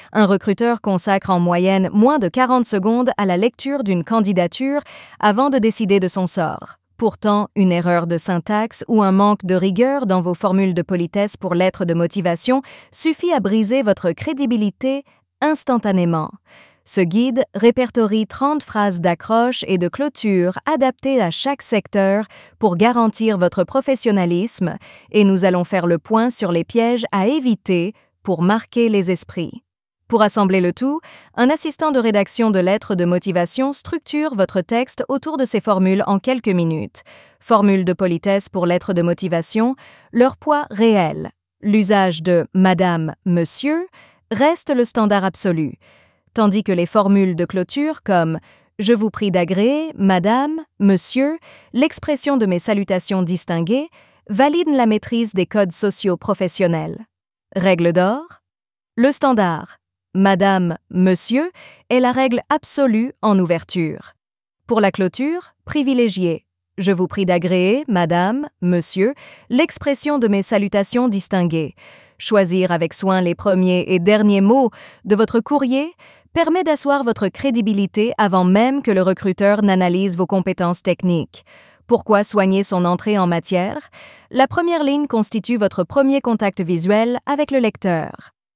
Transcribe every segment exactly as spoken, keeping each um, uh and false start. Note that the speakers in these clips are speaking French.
Un recruteur consacre en moyenne moins de quarante secondes à la lecture d'une candidature avant de décider de son sort. Pourtant, une erreur de syntaxe ou un manque de rigueur dans vos formules de politesse pour lettres de motivation suffit à briser votre crédibilité instantanément. Ce guide répertorie trente phrases d'accroche et de clôture adaptées à chaque secteur pour garantir votre professionnalisme et nous allons faire le point sur les pièges à éviter pour marquer les esprits. Pour assembler le tout, un assistant de rédaction de lettres de motivation structure votre texte autour de ces formules en quelques minutes. Formules de politesse pour lettres de motivation, leur poids réel. L'usage de « Madame »,« Monsieur » reste le standard absolu, tandis que les formules de clôture comme « Je vous prie d'agréer, Madame, Monsieur », l'expression de mes salutations distinguées, valident la maîtrise des codes sociaux professionnels. Règle d'or. Le standard « Madame, Monsieur » est la règle absolue en ouverture. Pour la clôture, privilégiez « Je vous prie d'agréer, Madame, Monsieur », l'expression de mes salutations distinguées. Choisir avec soin les premiers et derniers mots de votre courrier permet d'asseoir votre crédibilité avant même que le recruteur n'analyse vos compétences techniques. Pourquoi soigner son entrée en matière? La première ligne constitue votre premier contact visuel avec le lecteur.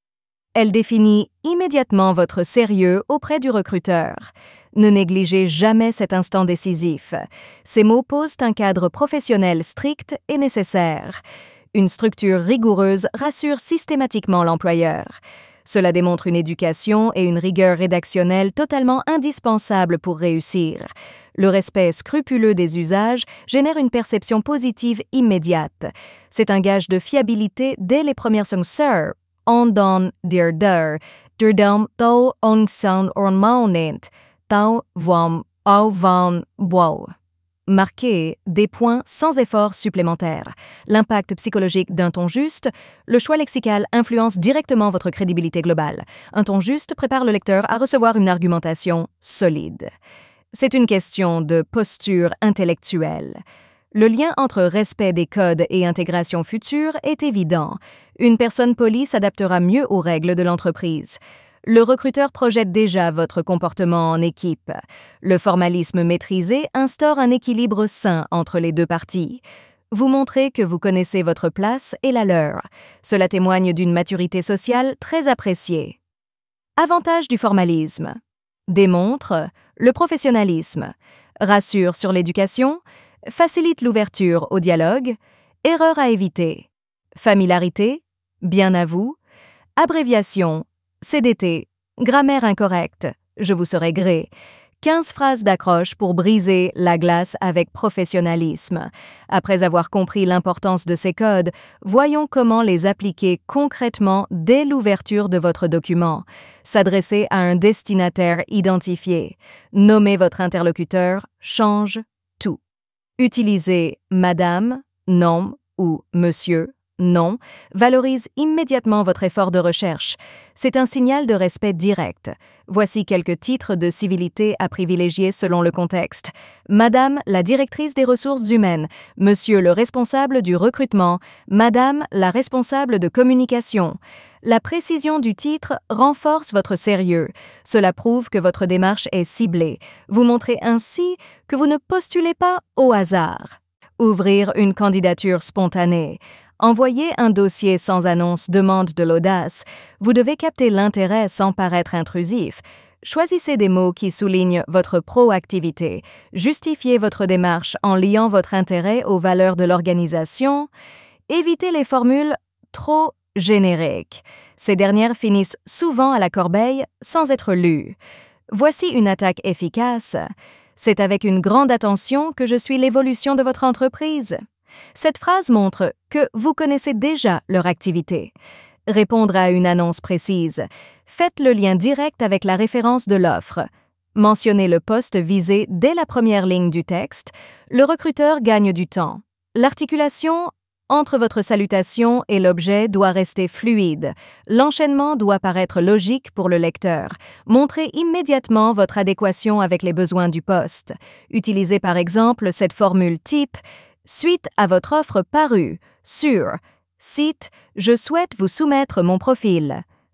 Elle définit immédiatement votre sérieux auprès du recruteur. Ne négligez jamais cet instant décisif. Ces mots posent un cadre professionnel strict et nécessaire. Une structure rigoureuse rassure systématiquement l'employeur. Cela démontre une éducation et une rigueur rédactionnelle totalement indispensables pour réussir. Le respect scrupuleux des usages génère une perception positive immédiate. C'est un gage de fiabilité dès les premières secondes. Sir, on don dir der, der dam tau on sound on moment, tau vom au van wow. Marquez des points sans effort supplémentaire. L'impact psychologique d'un ton juste, le choix lexical influence directement votre crédibilité globale. Un ton juste prépare le lecteur à recevoir une argumentation solide. C'est une question de posture intellectuelle. Le lien entre respect des codes et intégration future est évident. Une personne polie s'adaptera mieux aux règles de l'entreprise. Le recruteur projette déjà votre comportement en équipe. Le formalisme maîtrisé instaure un équilibre sain entre les deux parties. Vous montrez que vous connaissez votre place et la leur. Cela témoigne d'une maturité sociale très appréciée. Avantage du formalisme. Démontre le professionnalisme. Rassure sur l'éducation. Facilite l'ouverture au dialogue. Erreur à éviter. Familiarité. Bien à vous. Abréviation. C D T, grammaire incorrecte, je vous serai gré. quinze phrases d'accroche pour briser la glace avec professionnalisme. Après avoir compris l'importance de ces codes, voyons comment les appliquer concrètement dès l'ouverture de votre document. S'adresser à un destinataire identifié. Nommer votre interlocuteur change tout. Utiliser Madame, nom ou Monsieur, non, valorise immédiatement votre effort de recherche. C'est un signal de respect direct. Voici quelques titres de civilité à privilégier selon le contexte. Madame la directrice des ressources humaines, Monsieur le responsable du recrutement, Madame la responsable de communication. La précision du titre renforce votre sérieux. Cela prouve que votre démarche est ciblée. Vous montrez ainsi que vous ne postulez pas au hasard. Ouvrir une candidature spontanée. Envoyer un dossier sans annonce demande de l'audace. Vous devez capter l'intérêt sans paraître intrusif. Choisissez des mots qui soulignent votre proactivité. Justifiez votre démarche en liant votre intérêt aux valeurs de l'organisation. Évitez les formules trop génériques. Ces dernières finissent souvent à la corbeille sans être lues. Voici une attaque efficace. C'est avec une grande attention que je suis l'évolution de votre entreprise. Cette phrase montre que vous connaissez déjà leur activité. Répondre à une annonce précise. Faites le lien direct avec la référence de l'offre. Mentionnez le poste visé dès la première ligne du texte. Le recruteur gagne du temps. L'articulation entre votre salutation et l'objet doit rester fluide. L'enchaînement doit paraître logique pour le lecteur. Montrez immédiatement votre adéquation avec les besoins du poste. Utilisez par exemple cette formule type suite à votre offre parue sur site, je souhaite vous soumettre mon profil.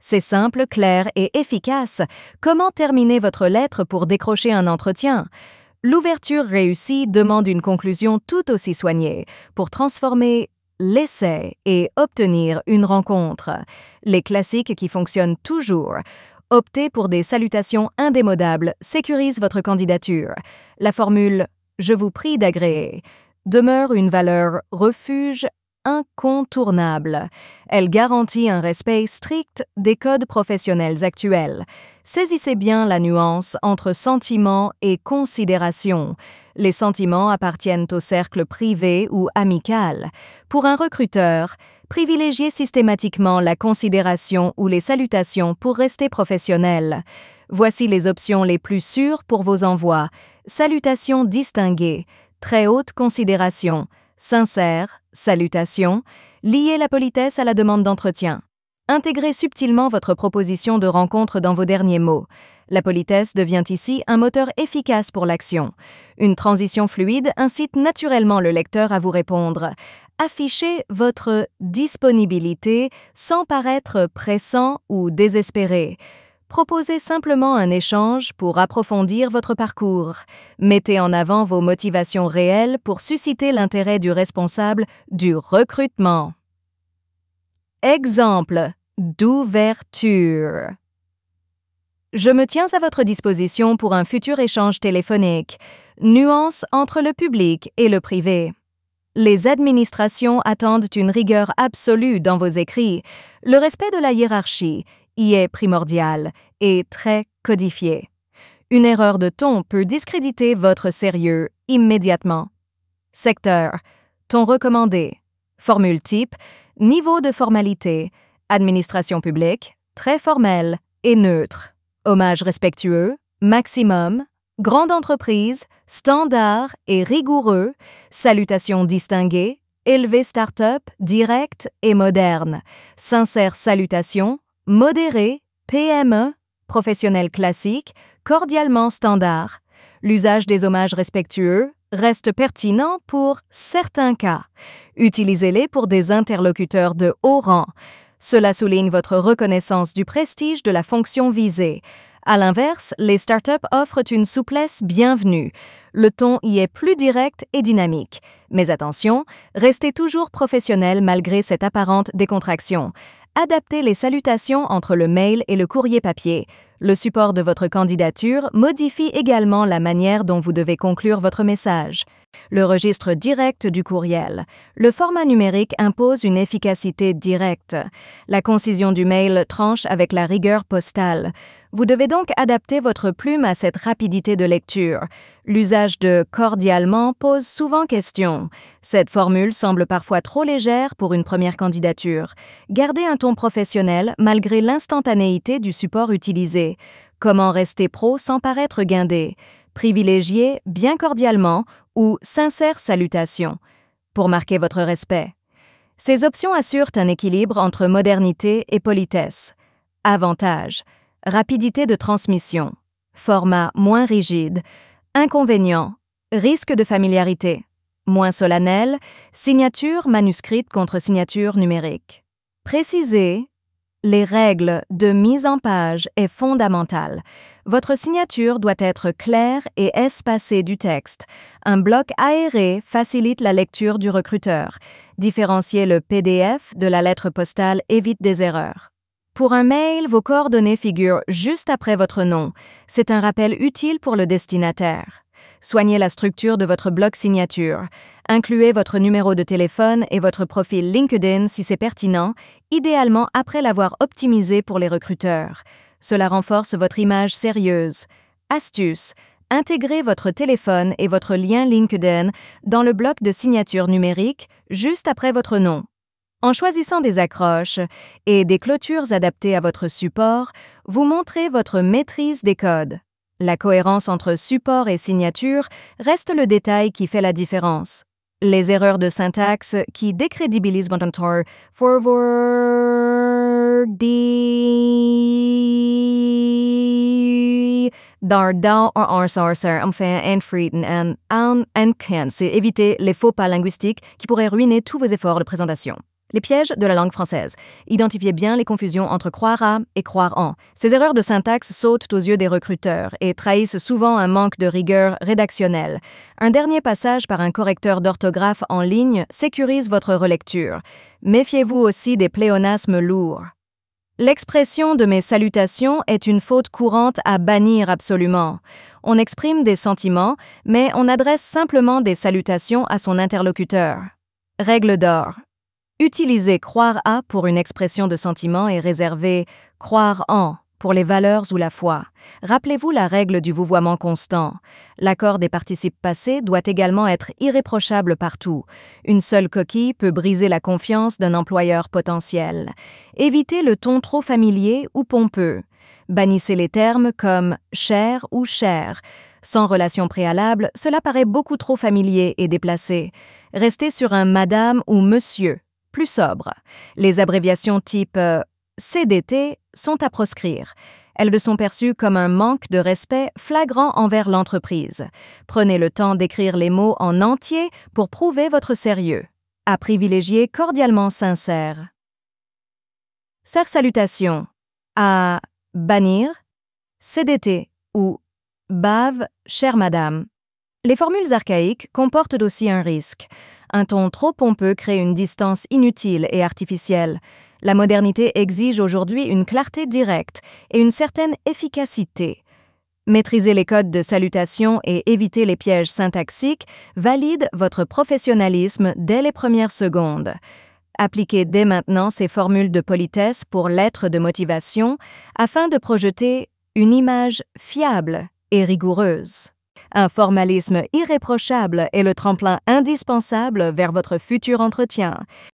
C'est simple, clair et efficace. Comment terminer votre lettre pour décrocher un entretien? L'ouverture réussie demande une conclusion tout aussi soignée pour transformer l'essai et obtenir une rencontre. Les classiques qui fonctionnent toujours. Optez pour des salutations indémodables sécurisent votre candidature. La formule « Je vous prie d'agréer » demeure une valeur refuge incontournable. Elle garantit un respect strict des codes professionnels actuels. Saisissez bien la nuance entre sentiment et considération. Les sentiments appartiennent au cercle privé ou amical. Pour un recruteur, privilégiez systématiquement la considération ou les salutations pour rester professionnel. Voici les options les plus sûres pour vos envois. Salutations distinguées, très haute considération, sincère, salutations, liez la politesse à la demande d'entretien. Intégrez subtilement votre proposition de rencontre dans vos derniers mots. La politesse devient ici un moteur efficace pour l'action. Une transition fluide incite naturellement le lecteur à vous répondre. Affichez votre disponibilité sans paraître pressant ou désespéré. Proposez simplement un échange pour approfondir votre parcours. Mettez en avant vos motivations réelles pour susciter l'intérêt du responsable du recrutement. Exemple d'ouverture. Je me tiens à votre disposition pour un futur échange téléphonique. Nuance entre le public et le privé. Les administrations attendent une rigueur absolue dans vos écrits. Le respect de la hiérarchie y est primordial et très codifié. Une erreur de ton peut discréditer votre sérieux immédiatement. Secteur, ton recommandé. Formule type, niveau de formalité, administration publique, très formel et neutre. Hommage respectueux, maximum, grande entreprise, standard et rigoureux, salutation distinguée, élevé start-up, direct et moderne, sincère salutation, modéré, P M E, professionnel classique, cordialement standard. L'usage des hommages respectueux reste pertinent pour certains cas. Utilisez-les pour des interlocuteurs de haut rang. Cela souligne votre reconnaissance du prestige de la fonction visée. À l'inverse, les startups offrent une souplesse bienvenue. Le ton y est plus direct et dynamique. Mais attention, restez toujours professionnel malgré cette apparente décontraction. Adaptez les salutations entre le mail et le courrier papier. Le support de votre candidature modifie également la manière dont vous devez conclure votre message. Le registre direct du courriel. Le format numérique impose une efficacité directe. La concision du mail tranche avec la rigueur postale. Vous devez donc adapter votre plume à cette rapidité de lecture. L'usage de « cordialement » pose souvent question. Cette formule semble parfois trop légère pour une première candidature. Gardez un ton professionnel malgré l'instantanéité du support utilisé. Comment rester pro sans paraître guindé? Privilégiez bien cordialement ou sincère salutation pour marquer votre respect. Ces options assurent un équilibre entre modernité et politesse. Avantages: rapidité de transmission, format moins rigide. Inconvénients: risque de familiarité, moins solennel, signature manuscrite contre signature numérique. Précisez. Les règles de mise en page est fondamentale. Votre signature doit être claire et espacée du texte. Un bloc aéré facilite la lecture du recruteur. Différencier le P D F de la lettre postale évite des erreurs. Pour un mail, vos coordonnées figurent juste après votre nom. C'est un rappel utile pour le destinataire. Soignez la structure de votre bloc signature. Incluez votre numéro de téléphone et votre profil LinkedIn si c'est pertinent, idéalement après l'avoir optimisé pour les recruteurs. Cela renforce votre image sérieuse. Astuce: intégrez votre téléphone et votre lien LinkedIn dans le bloc de signature numérique juste après votre nom. En choisissant des accroches et des clôtures adaptées à votre support, vous montrez votre maîtrise des codes. La cohérence entre support et signature reste le détail qui fait la différence. Les erreurs de syntaxe qui décrédibilisent votre tour forward d'ardal or arsorcer enfin enfrieden and an and can. C'est éviter les faux pas linguistiques qui pourraient ruiner tous vos efforts de présentation. Les pièges de la langue française. Identifiez bien les confusions entre croire à et croire en. Ces erreurs de syntaxe sautent aux yeux des recruteurs et trahissent souvent un manque de rigueur rédactionnelle. Un dernier passage par un correcteur d'orthographe en ligne sécurise votre relecture. Méfiez-vous aussi des pléonasmes lourds. L'expression de mes salutations est une faute courante à bannir absolument. On exprime des sentiments, mais on adresse simplement des salutations à son interlocuteur. Règle d'or. Utiliser croire à pour une expression de sentiment et réserver croire en pour les valeurs ou la foi. Rappelez-vous la règle du vouvoiement constant. L'accord des participes passés doit également être irréprochable partout. Une seule coquille peut briser la confiance d'un employeur potentiel. Évitez le ton trop familier ou pompeux. Bannissez les termes comme « cher » ou « cher ». Sans relation préalable, cela paraît beaucoup trop familier et déplacé. Restez sur un « madame » ou « monsieur ». Plus sobre. Les abréviations type euh, C D T sont à proscrire. Elles le sont perçues comme un manque de respect flagrant envers l'entreprise. Prenez le temps d'écrire les mots en entier pour prouver votre sérieux. À privilégier cordialement sincère. Chère salutation. À bannir, C D T ou bave, chère madame. Les formules archaïques comportent aussi un risque. Un ton trop pompeux crée une distance inutile et artificielle. La modernité exige aujourd'hui une clarté directe et une certaine efficacité. Maîtriser les codes de salutation et éviter les pièges syntaxiques valide votre professionnalisme dès les premières secondes. Appliquez dès maintenant ces formules de politesse pour lettres de motivation afin de projeter une image fiable et rigoureuse. Un formalisme irréprochable est le tremplin indispensable vers votre futur entretien.